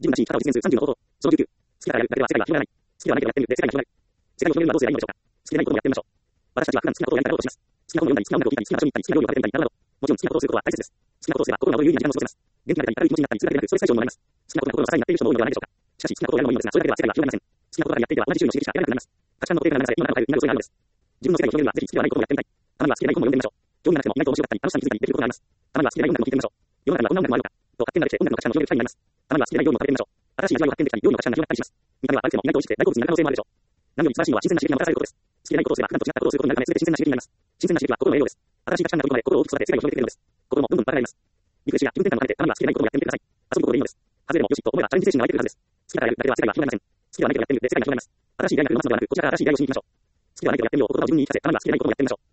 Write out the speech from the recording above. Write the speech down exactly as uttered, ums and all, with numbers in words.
自分らしい生き方を実現するさんじゅうの方法。そのじゅうきゅう。好きだからやるだけでは世界は広がらない。好きではないけどやってみるで世界が広がる。世界を広げるにはどうすればいいのでしょうか。好きでないことをやってみましょう。私たちは普段好きなことをやりたいことをします。好きな本を読んだり、好きな音楽を聴いたり、好きな場所に行ったり、好きな料理を食べてみたりなどなど。もちろん好きなことをすることは大切です。好きなことをすれば心が躍る有意義な時間を過ごせます。元気が出たり明るい気持ちになったりするだけでなく、ストレス解消にもなります。好きなことが心の支えになっている人も多いのではないでしょうか。しかし好きなことをやるのもいいのですが、それだけでは世界は広がりません。好きなことがやっていては同じ種類の刺激しか得られなくなります。価値観の固定が流れされ、今の中を変える、今の要素になるのです。自分の世界を広げるにはぜひ好きではないことをやってみたい。たまには好きでない本も読んでみましょう。興味がなくても意外と面白かったり、楽しさに気づいたりできることがあります。たまには好きでない音楽も聴いてみましょう。世の中にはこんな音楽もあるのかと勝手になれて音楽の価値観を広げる機会になります。たまには好きでない料理を食べてみましょう。新しい味わいを発見できたり、料理の価値観が広がったりします。見た目は悪くても意外と美味しくて大好物になる可能性もあるでしょう。何より素晴らしいのは新鮮な刺激がもたらされることです。好きでないことをすれば普段と違ったことをすることになるため、全て新鮮な刺激になります。新鮮な刺激は心の栄養です。新しい価値観が飛び込まれ、心を大きく育て世界を広げてくれるのです。心もどんどん高められます。リフレッシュや気分転換も兼ねて、たまには好きでないことをやってみてください。遊ぶことでいいのです。外れでもよしと思えばチャレンジ精神が湧いてくるはずです。好きだからやるだけでは世界は広がりません。好きではないけどやってみるで世界が広がります。新しい出会いが来るのを待つのではなく、こちらから新しい出会いをしに行きましょう。好きではないけどやってみようと言葉を自分に言い聞かせ、たまには好きでないこともやってみましょう。